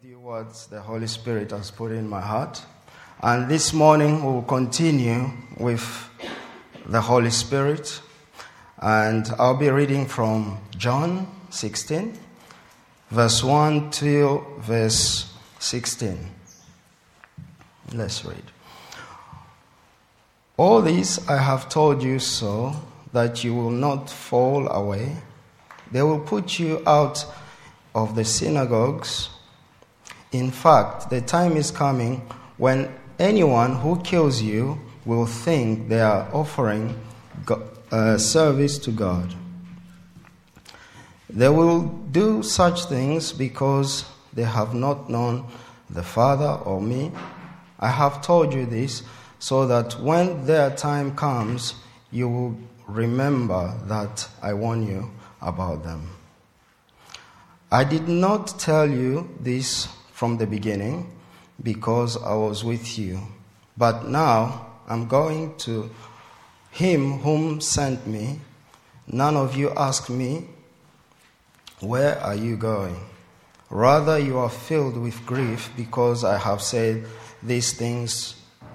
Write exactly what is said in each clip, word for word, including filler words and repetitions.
you what the Holy Spirit has put in my heart. And this morning we'll continue with the Holy Spirit. And I'll be reading from John sixteen, verse one till verse sixteen. Let's read. All this I have told you so that you will not fall away. They will put you out of the synagogues. In fact, the time is coming when anyone who kills you will think they are offering uh, service to God. They will do such things because they have not known the Father or me. I have told you this so that when their time comes, you will remember that I warn you about them. I did not tell you this from the beginning because I was with you. But now I'm going to him whom sent me. None of you ask me, where are you going? Rather, you are filled with grief because I have said these things.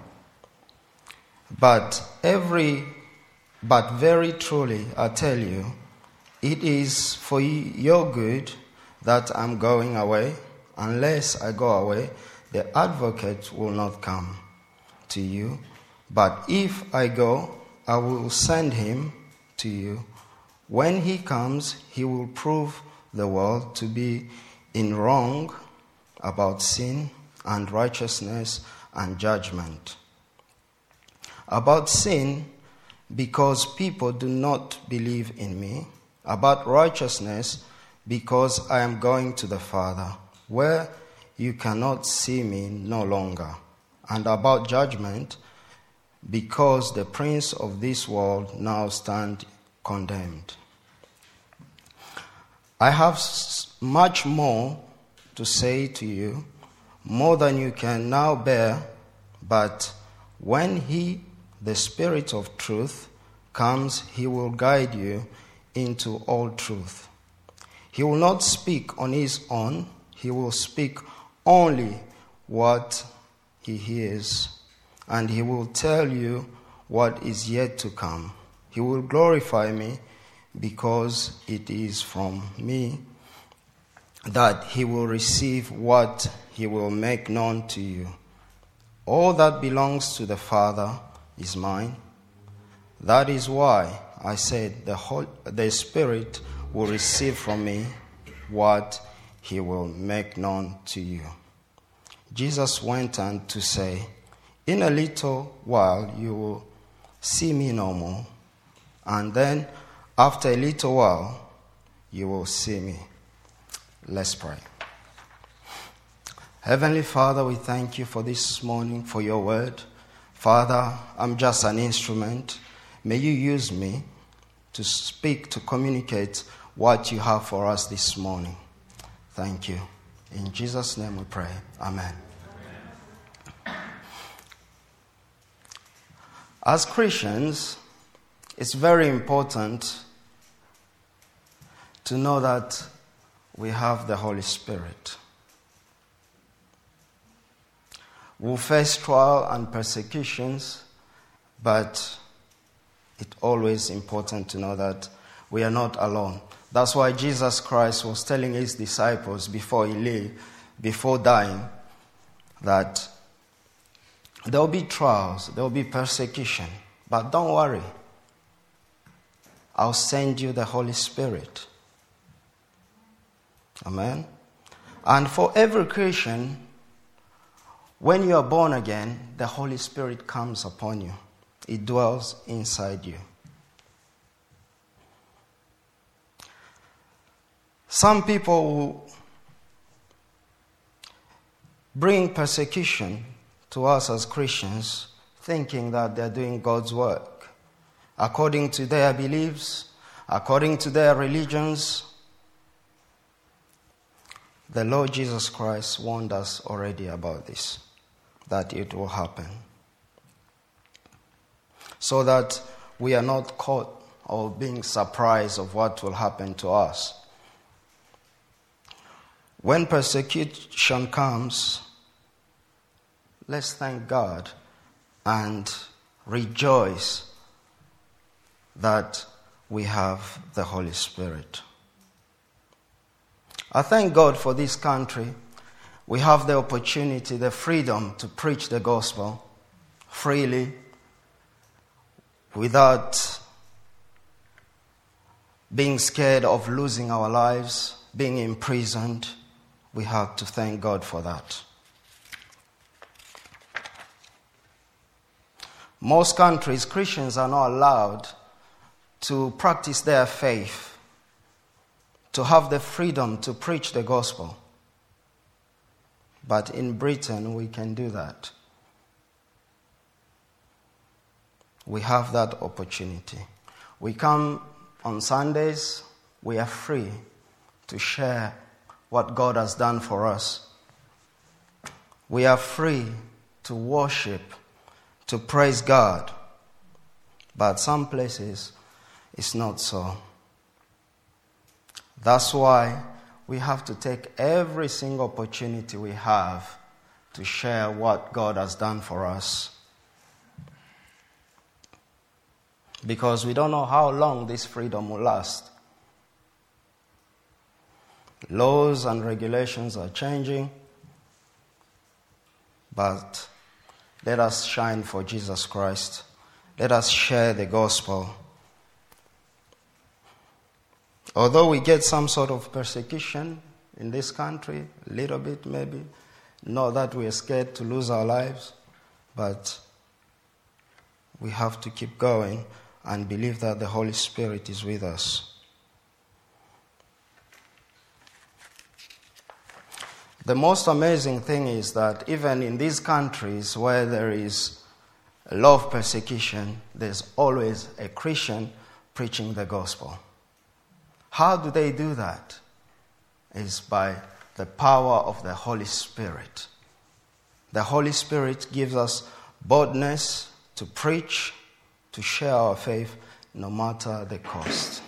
But every, but very truly, I tell you, it is for your good that I'm going away. Unless I go away, the advocate will not come to you. But if I go, I will send him to you. When he comes, he will prove the world to be in wrong about sin and righteousness and judgment. About sin, because people do not believe in me. About righteousness, because I am going to the Father, where you cannot see me no longer. And about judgment, because the prince of this world now stands condemned. I have much more to say to you, more than you can now bear, but when he, the Spirit of truth, comes, he will guide you into all truth. He will not speak on his own. He will speak only what he hears, and he will tell you what is yet to come. He will glorify me because it is from me that he will receive what he will make known to you. All that belongs to the Father is mine. That is why I said the whole, the Spirit will receive from me what he will make known to you. Jesus went on to say, in a little while you will see me no more, and then after a little while you will see me. Let's pray. Heavenly Father, we thank you for this morning, for your word. Father, I'm just an instrument. May you use me to speak, to communicate what you have for us this morning. Thank you. In Jesus' name we pray. Amen. Amen. As Christians, it's very important to know that we have the Holy Spirit. We'll face trial and persecutions, but it's always important to know that we are not alone. That's why Jesus Christ was telling his disciples before he left, before dying, that there will be trials, there will be persecution, but don't worry. I'll send you the Holy Spirit. Amen. And for every Christian, when you are born again, the Holy Spirit comes upon you. It dwells inside you. Some people will bring persecution to us as Christians, thinking that they're doing God's work according to their beliefs, according to their religions. The Lord Jesus Christ warned us already about this, that it will happen, so that we are not caught or being surprised of what will happen to us. When persecution comes, let's thank God and rejoice that we have the Holy Spirit. I thank God for this country. We have the opportunity, the freedom to preach the gospel freely, without being scared of losing our lives, being imprisoned. We have to thank God for that. Most countries, Christians are not allowed to practice their faith, to have the freedom to preach the gospel. But in Britain, we can do that. We have that opportunity. We come on Sundays, we are free to share what God has done for us. We are free to worship, to praise God. But some places, it's not so. That's why we have to take every single opportunity we have to share what God has done for us. Because we don't know how long this freedom will last. Laws and regulations are changing, but let us shine for Jesus Christ. Let us share the gospel. Although we get some sort of persecution in this country, a little bit maybe, not that we are scared to lose our lives, but we have to keep going and believe that the Holy Spirit is with us. The most amazing thing is that even in these countries where there is a lot of persecution, there's always a Christian preaching the gospel. How do they do that? It's by the power of the Holy Spirit. The Holy Spirit gives us boldness to preach, to share our faith, no matter the cost.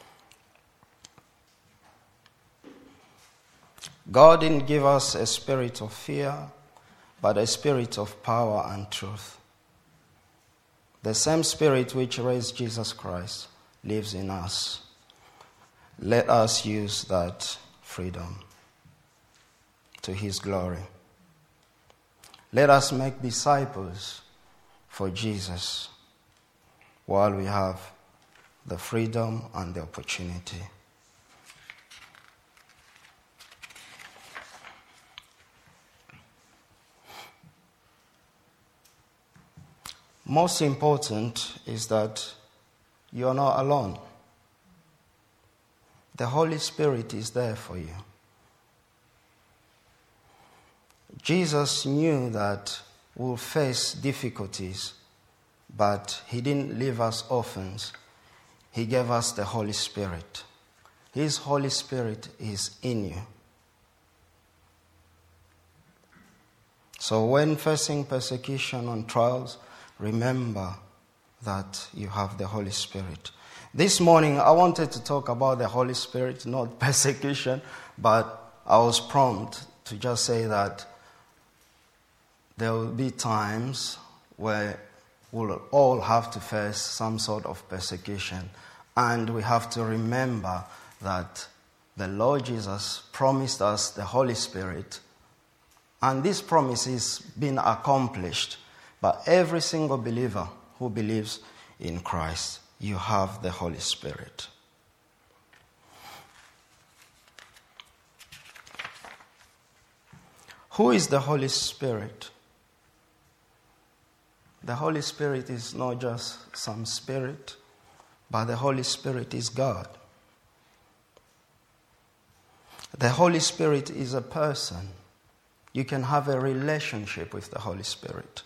God didn't give us a spirit of fear, but a spirit of power and truth. The same Spirit which raised Jesus Christ lives in us. Let us use that freedom to His glory. Let us make disciples for Jesus while we have the freedom and the opportunity. Most important is that you are not alone. The Holy Spirit is there for you. Jesus knew that we'll face difficulties, but He didn't leave us orphans. He gave us the Holy Spirit. His Holy Spirit is in you. So when facing persecution and trials, remember that you have the Holy Spirit. This morning, I wanted to talk about the Holy Spirit, not persecution, but I was prompt to just say that there will be times where we'll all have to face some sort of persecution. And we have to remember that the Lord Jesus promised us the Holy Spirit. And this promise is being accomplished by every single believer who believes in Christ. You have the Holy Spirit. Who is the Holy Spirit? The Holy Spirit is not just some spirit, but the Holy Spirit is God. The Holy Spirit is a person. You can have a relationship with the Holy Spirit.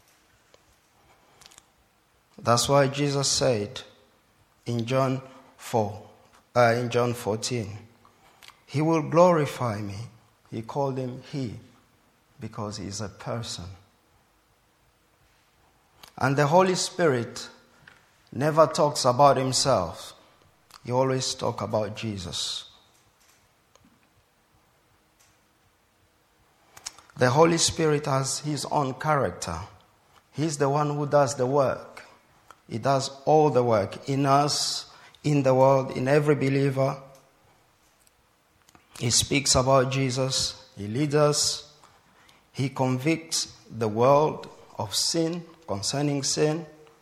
That's why Jesus said in John four, uh, in John fourteen, He will glorify me. He called Him He because He is a person. And the Holy Spirit never talks about Himself. He always talks about Jesus. The Holy Spirit has his own character. He's the one who does the work. He does all the work in us, in the world, in every believer. He speaks about Jesus. He leads us. He convicts the world of sin, concerning sin.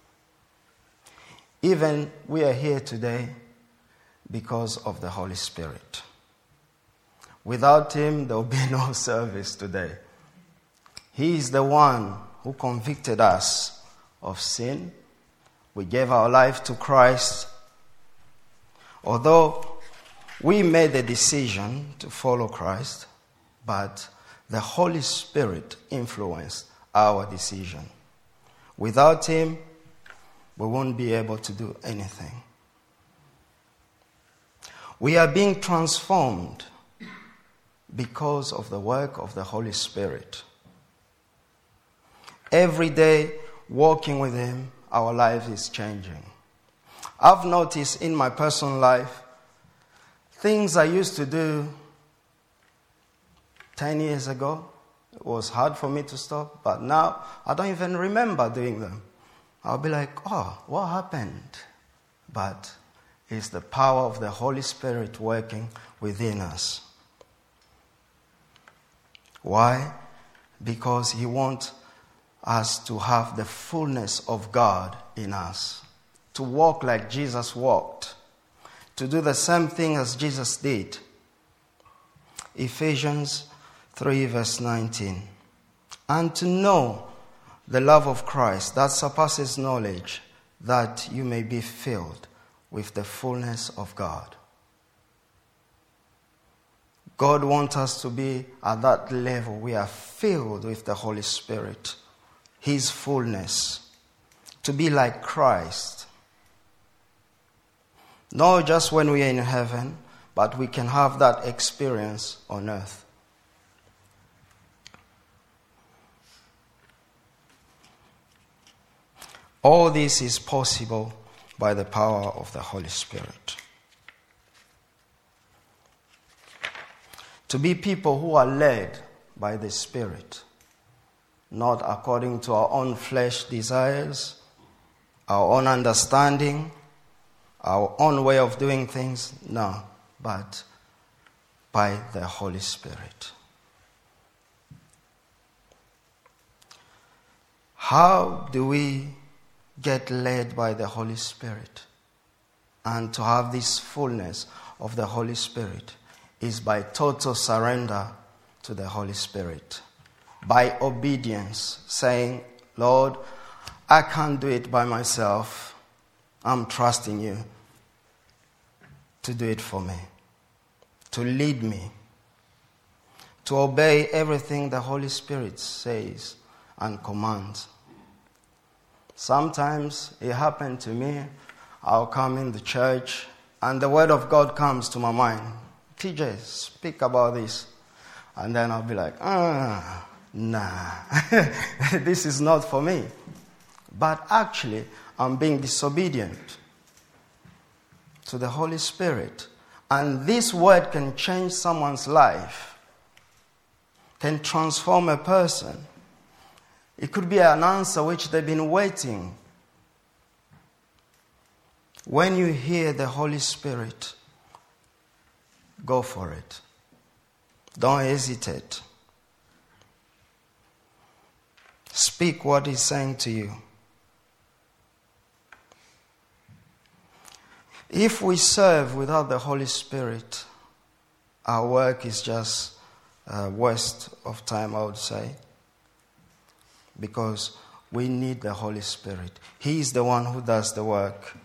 Even we are here today because of the Holy Spirit. Without him, there will be no service today. He is the one who convicted us of sin. We gave our life to Christ. Although we made the decision to follow Christ, but the Holy Spirit influenced our decision. Without him, we won't be able to do anything. We are being transformed because of the work of the Holy Spirit. Every day, walking with him, our life is changing. I've noticed in my personal life, things I used to do ten years ago, it was hard for me to stop, but now I don't even remember doing them. I'll be like, oh, what happened? But it's the power of the Holy Spirit working within us. Why? Because he wants us to have the fullness of God in us, to walk like Jesus walked, to do the same thing as Jesus did. Ephesians three verse nineteen. And to know the love of Christ that surpasses knowledge, that you may be filled with the fullness of God. God wants us to be at that level. We are filled with the Holy Spirit, his fullness, to be like Christ. Not just when we are in heaven, but we can have that experience on earth. All this is possible by the power of the Holy Spirit. To be people who are led by the Spirit, not according to our own flesh desires, our own understanding, our own way of doing things, no, but by the Holy Spirit. How do we get led by the Holy Spirit? And to have this fullness of the Holy Spirit is by total surrender to the Holy Spirit. By obedience, saying, Lord, I can't do it by myself. I'm trusting you to do it for me, to lead me, to obey everything the Holy Spirit says and commands. Sometimes it happened to me. I'll come in the church and the word of God comes to my mind. T J, speak about this. And then I'll be like, ah, nah, this is not for me. But actually, I'm being disobedient to the Holy Spirit. And this word can change someone's life, can transform a person. It could be an answer which they've been waiting. When you hear the Holy Spirit, go for it. Don't hesitate. Speak what he's saying to you. If we serve without the Holy Spirit, our work is just a waste of time, I would say. Because we need the Holy Spirit. He is the one who does the work.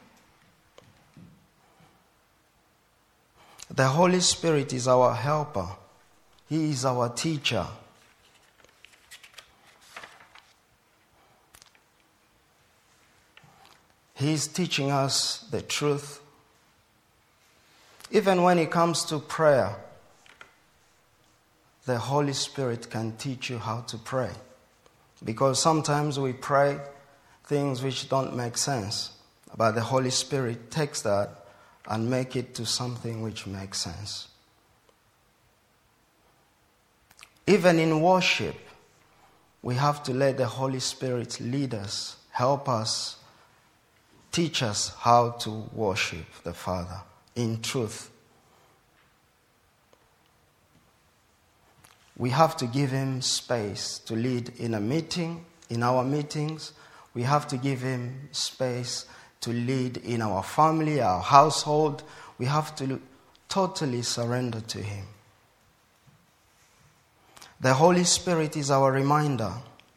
The Holy Spirit is our helper. He is our teacher. He is teaching us the truth. Even when it comes to prayer, the Holy Spirit can teach you how to pray. Because sometimes we pray things which don't make sense. But the Holy Spirit takes that and make it to something which makes sense. Even in worship, we have to let the Holy Spirit lead us, help us, teach us how to worship the Father in truth. We have to give him space to lead in a meeting, in our meetings. We have to give him space to lead in our family, our household. We have to totally surrender to him. The Holy Spirit is our reminder.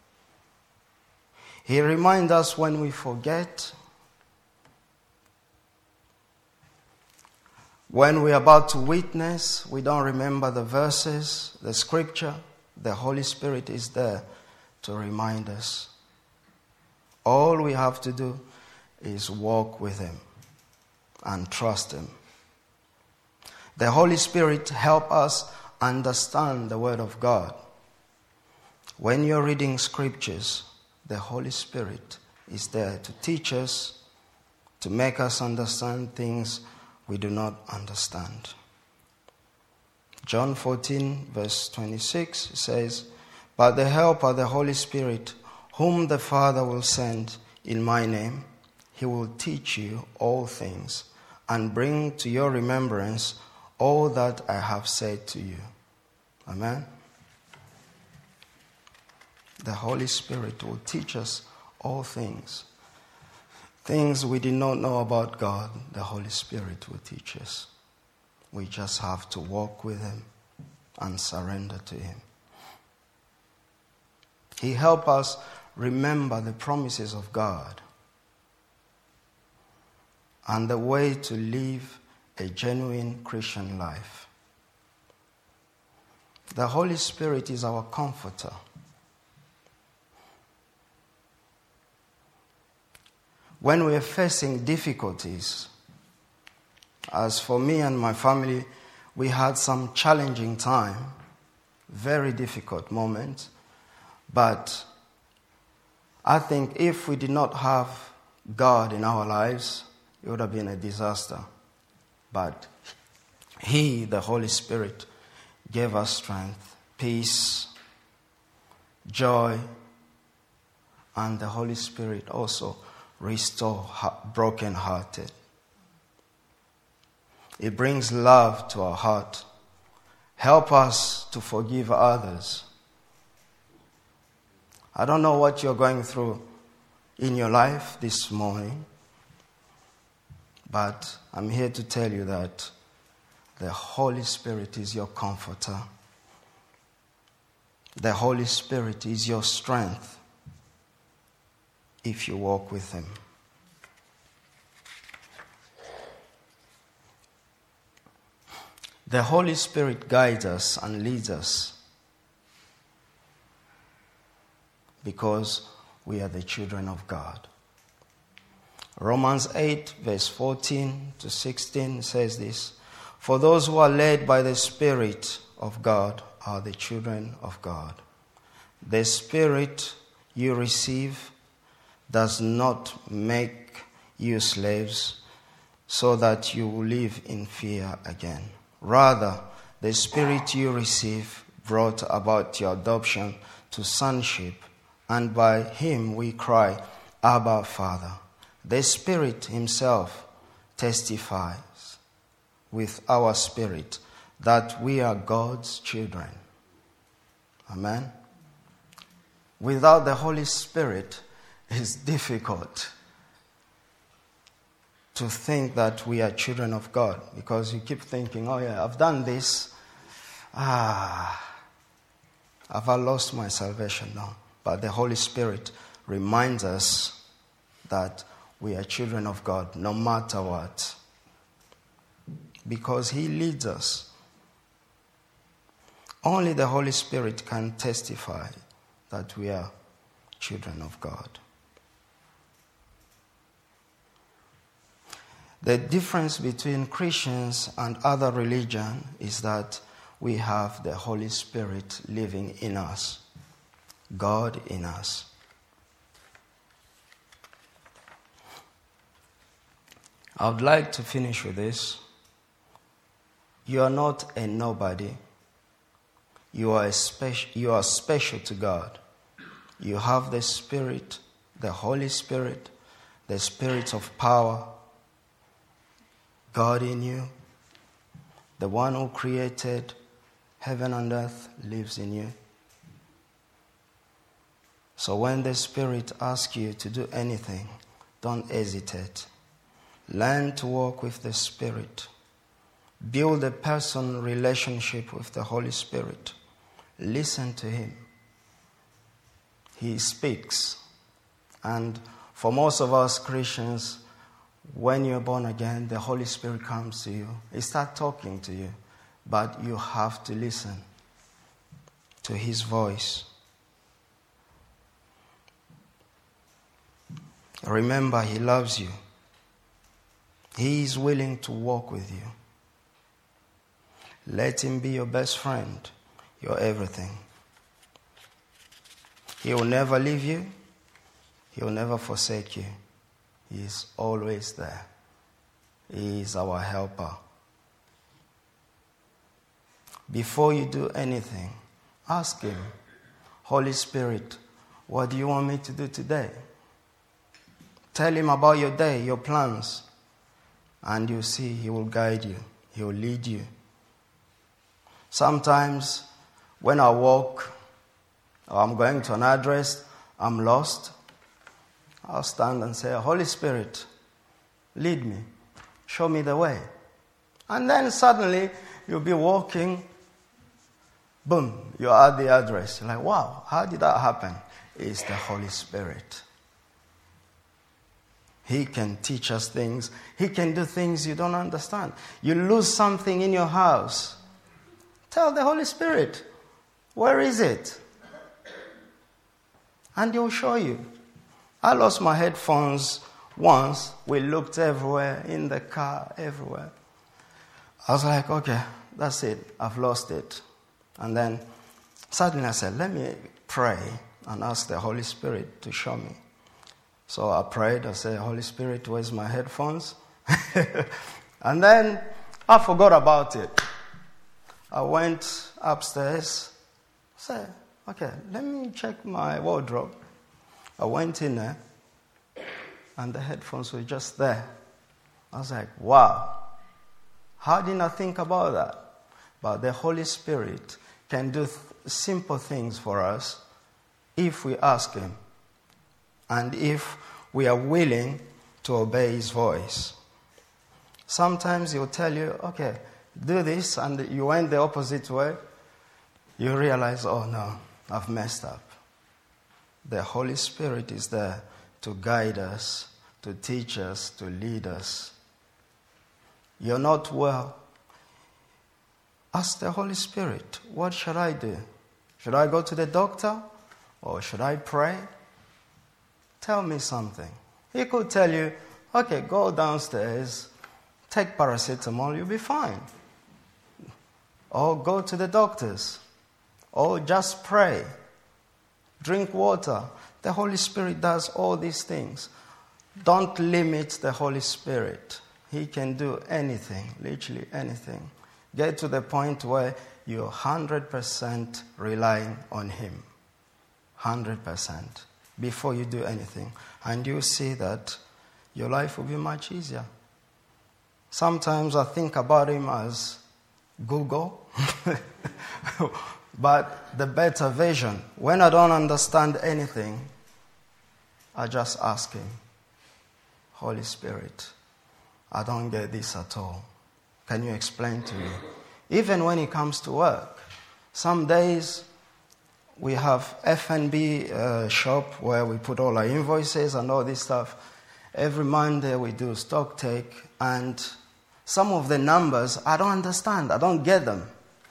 He reminds us when we forget, when we're about to witness, we don't remember the verses, the scripture. The Holy Spirit is there to remind us. All we have to do is walk with him and trust him. The Holy Spirit helps us understand the Word of God. When you're reading scriptures, the Holy Spirit is there to teach us, to make us understand things we do not understand. John fourteen, verse twenty-six says, "But the Helper, the Holy Spirit, whom the Father will send in my name, he will teach you all things and bring to your remembrance all that I have said to you." Amen. The Holy Spirit will teach us all things. Things we did not know about God, the Holy Spirit will teach us. We just have to walk with him and surrender to him. He helps us remember the promises of God and the way to live a genuine Christian life. The Holy Spirit is our comforter. When we are facing difficulties, as for me and my family, we had some challenging time, very difficult moment, but I think if we did not have God in our lives, it would have been a disaster. But he, the Holy Spirit, gave us strength, peace, joy, and the Holy Spirit also restore broken-hearted. It brings love to our heart. Help us to forgive others. I don't know what you're going through in your life this morning, but I'm here to tell you that the Holy Spirit is your comforter. The Holy Spirit is your strength if you walk with him. The Holy Spirit guides us and leads us because we are the children of God. Romans eight, verse fourteen to sixteen says this: "For those who are led by the Spirit of God are the children of God. The Spirit you receive does not make you slaves so that you will live in fear again. Rather, the Spirit you receive brought about your adoption to sonship, and by him we cry, 'Abba, Father.' The Spirit himself testifies with our spirit that we are God's children." Amen. Without the Holy Spirit, it's difficult to think that we are children of God, because you keep thinking, oh yeah, I've done this. Ah, have I lost my salvation? No. But the Holy Spirit reminds us that we are children of God no matter what, because he leads us. Only the Holy Spirit can testify that we are children of God. The difference between Christians and other religions is that we have the Holy Spirit living in us, God in us. I would like to finish with this. You are not a nobody. You are, a special, you are special to God. You have the Spirit, the Holy Spirit, the Spirit of power, God in you. The one who created heaven and earth lives in you. So when the Spirit asks you to do anything, don't hesitate. Learn to walk with the Spirit. Build a personal relationship with the Holy Spirit. Listen to Him. He speaks. And for most of us Christians, when you're born again, the Holy Spirit comes to you. He starts talking to you. But you have to listen to His voice. Remember, He loves you. He is willing to walk with you. Let Him be your best friend, your everything. He will never leave you. He will never forsake you. He is always there. He is our helper. Before you do anything, ask Him, Holy Spirit, what do you want me to do today? Tell Him about your day, your plans, and you see He will guide you. He will lead you. Sometimes when I walk, or I'm going to an address, I'm lost, I'll stand and say, Holy Spirit, lead me. Show me the way. And then suddenly you'll be walking, boom, you're at the address. You're like, wow, how did that happen? It's the Holy Spirit. He can teach us things. He can do things you don't understand. You lose something in your house. Tell the Holy Spirit, where is it? And He'll show you. I lost my headphones once. We looked everywhere, in the car, everywhere. I was like, okay, that's it. I've lost it. And then suddenly I said, let me pray and ask the Holy Spirit to show me. So I prayed. I said, Holy Spirit, where's my headphones? And then I forgot about it. I went upstairs. Said, okay, let me check my wardrobe. I went in there, and the headphones were just there. I was like, wow. How didn't I think about that? But the Holy Spirit can do th- simple things for us if we ask Him. And if we are willing to obey His voice. Sometimes He'll tell you, okay, do this, and you went the opposite way. You realize, oh no, I've messed up. The Holy Spirit is there to guide us, to teach us, to lead us. You're not well. Ask the Holy Spirit, what should I do? Should I go to the doctor? Or should I pray? Tell me something. He could tell you, okay, go downstairs, take paracetamol, you'll be fine. Or go to the doctors. Or just pray. Drink water. The Holy Spirit does all these things. Don't limit the Holy Spirit. He can do anything, literally anything. Get to the point where you're one hundred percent relying on Him. one hundred percent. Before you do anything. And you'll see that your life will be much easier. Sometimes I think about Him as Google. But the better version, when I don't understand anything, I just ask Him, Holy Spirit, I don't get this at all. Can you explain to me? Even when it comes to work, some days we have F and B uh, shop where we put all our invoices and all this stuff. Every Monday we do stock take, and some of the numbers I don't understand. I don't get them.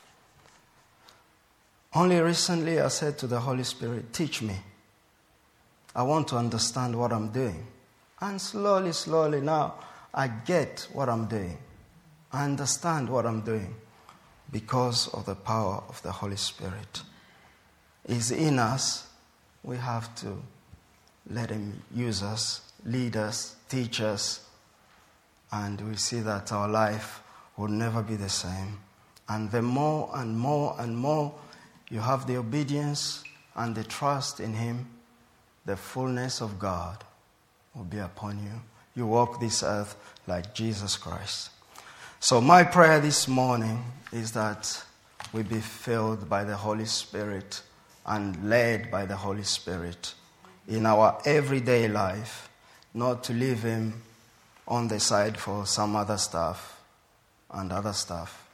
Only recently I said to the Holy Spirit, teach me. I want to understand what I'm doing. And slowly, slowly now I get what I'm doing. I understand what I'm doing because of the power of the Holy Spirit. Is in us. We have to let Him use us, lead us, teach us, and we see that our life will never be the same. And the more and more and more you have the obedience and the trust in Him, the fullness of God will be upon you. You walk this earth like Jesus Christ. So my prayer this morning is that we be filled by the Holy Spirit and led by the Holy Spirit in our everyday life, not to leave Him on the side for some other stuff and other stuff.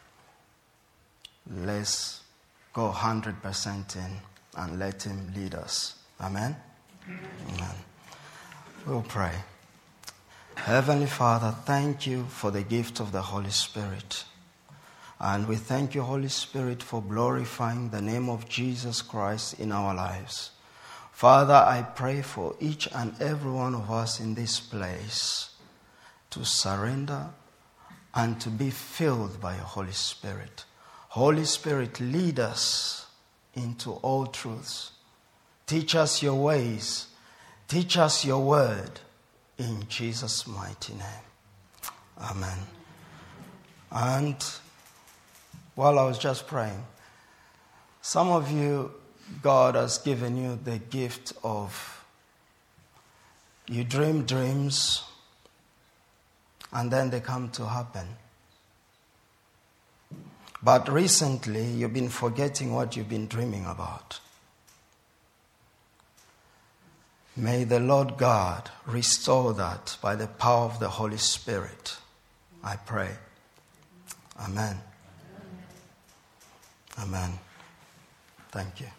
Let's go one hundred percent in and let Him lead us. Amen? Amen. We'll pray. Heavenly Father, thank you for the gift of the Holy Spirit. And we thank you, Holy Spirit, for glorifying the name of Jesus Christ in our lives. Father, I pray for each and every one of us in this place to surrender and to be filled by your Holy Spirit. Holy Spirit, lead us into all truths. Teach us your ways. Teach us your word. In Jesus' mighty name. Amen. And while I was just praying, some of you, God has given you the gift of, you dream dreams and then they come to happen. But recently, you've been forgetting what you've been dreaming about. May the Lord God restore that by the power of the Holy Spirit. I pray. Amen. Amen. Thank you.